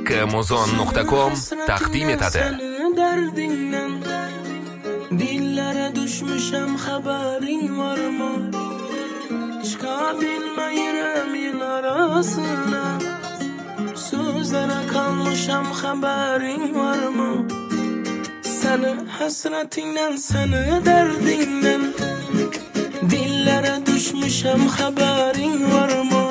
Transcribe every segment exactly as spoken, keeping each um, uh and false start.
Kmozon nokta com taqdim etadi. Dillere düşmüşem haberin var mı? Çıkabilmeyirim yıl arasına. Sözlere kalmışam haberin var mı? Seni hasretinden, seni derdinden. Dillere düşmüşem haberin var mı?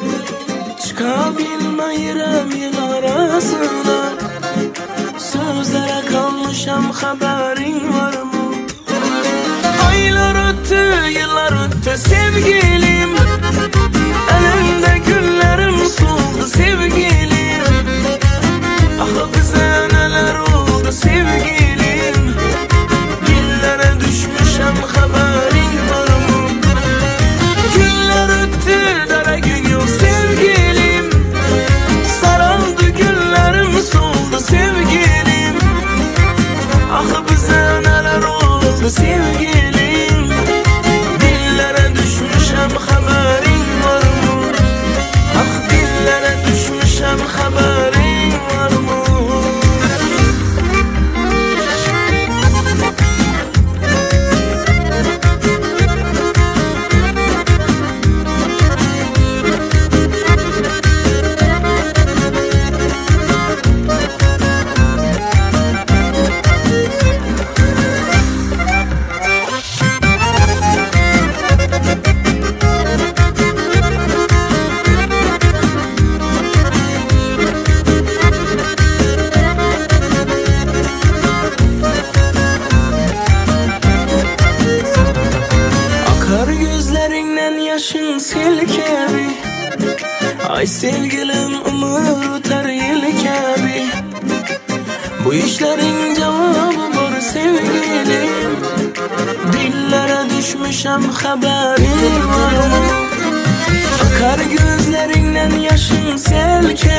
Çıkabilmeyirim yıl arasına. Sözlere kalmışam haberin var mı? Aylar öttü, yıllar öttü sevgilim. Elimde günlerim soldu sevgilim. Ah bize neler oldu sevgilim. Dillere düşmüşem haberin var mı? Günler öttü, dere gün yok sevgilim. Sarıldı günlerim soldu sevgilim. Ah bize neler oldu sevgilim. Dillere düşmüşem haberin var mı? Ah dillere düşmüşem haberin var mı? Yaşın silkebi, ay sevgilim umur öter yelkebi. Bu işlerin cevabı var sevgilim. Dillere düşmüşem haberin var mı? Akar gözlerinden yaşın selkebi.